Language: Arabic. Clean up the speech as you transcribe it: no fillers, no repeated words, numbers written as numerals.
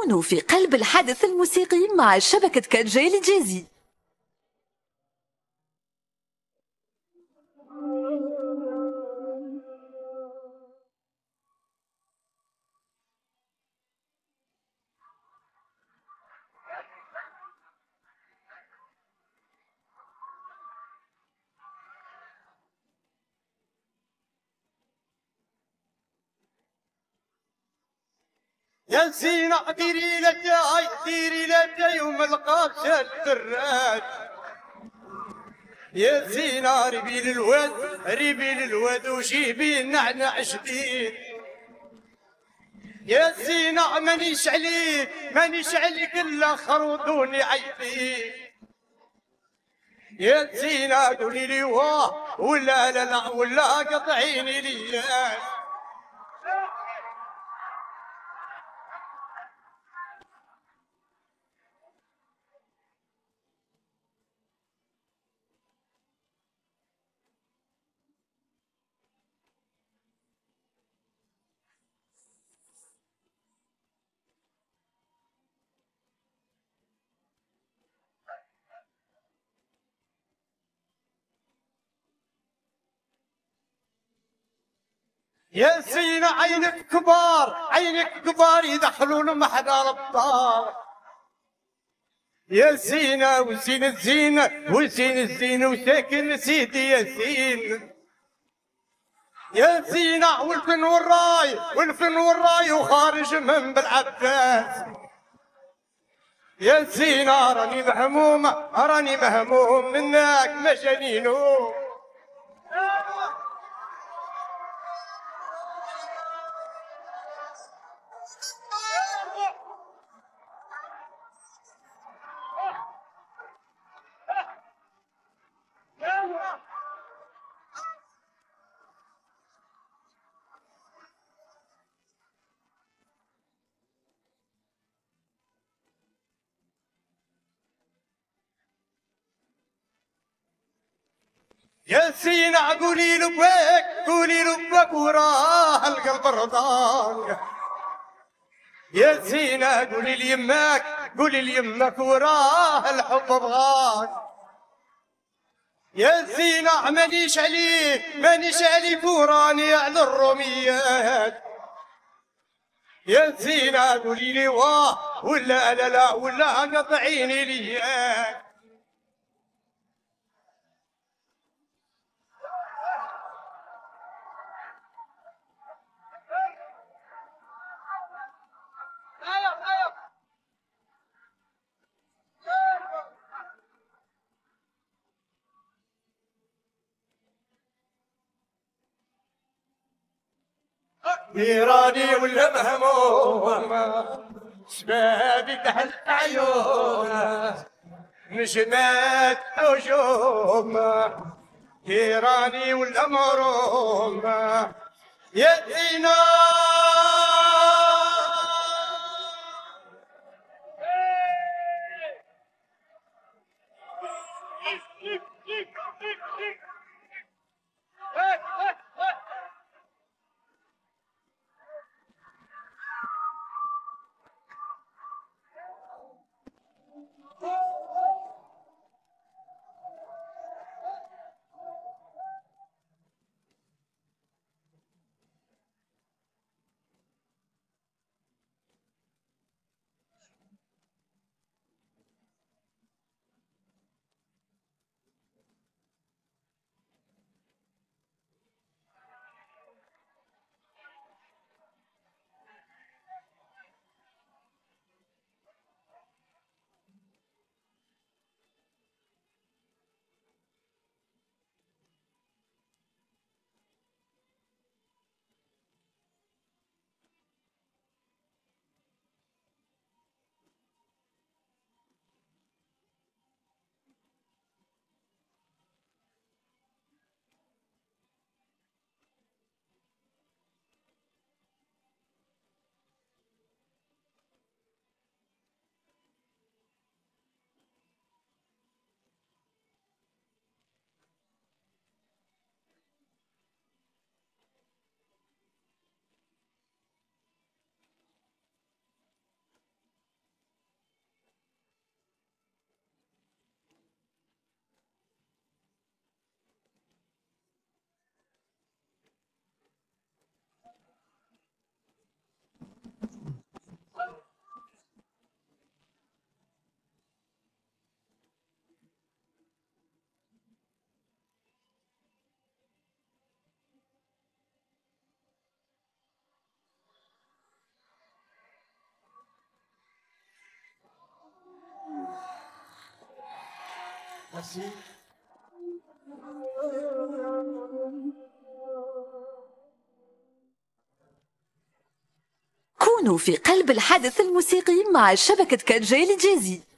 كونوا في قلب الحدث الموسيقي مع شبكة كاتجي لجيزي. يا زينة ديري لجاي وما لقاش الدراج. يا زينة ريبي للواد وجيبي النعناع جديد. يا زينة مانيش عليك الا خرودوني عيبي. يا زينة قولي لي واه ولا لا ولا قطعيني ليال. يا زينة عينك كبار يدخلون محضر الدار. يا زينة وزين الزين وساكن سيدي يا زين. يا زينة والفن والراي وخارج من بالعباس. يا زينة راني مهموم منك مجانينو. يا زينة قولي لبك وراه القلب رضان. يا زينة قولي ليمك وراه الحب بغان. يا زينة مانيش عليك وراني على الروميات. يا زينة قولي لي واه ولا لا ولا قطعيني لياك. نيراني ولا مهموم شبابي تحت عيونه نجمات نجوم. نيراني ولا مروم يا زينة كونوا في قلب الحدث الموسيقي مع شبكة كاتجي لجازي.